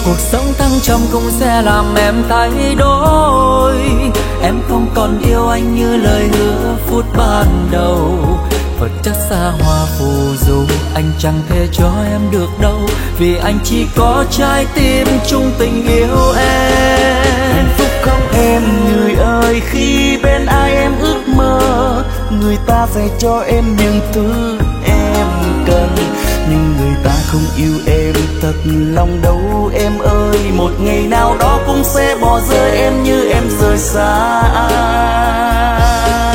Cuộc sống thăng trầm cũng sẽ làm em thay đổi. Em không còn yêu anh như lời hứa phút ban đầu. Vật chất xa hoa phù du anh chẳng thể cho em được đâu, vì anh chỉ có trái tim chung tình yêu em. Hạnh phúc không em người ơi, khi bên ai em ước mơ, người ta sẽ cho em những thứ em cần, nhưng người ta không yêu em thật lòng đâu em ơi. Một ngày nào đó cũng sẽ bỏ rơi em như em rời xa anh.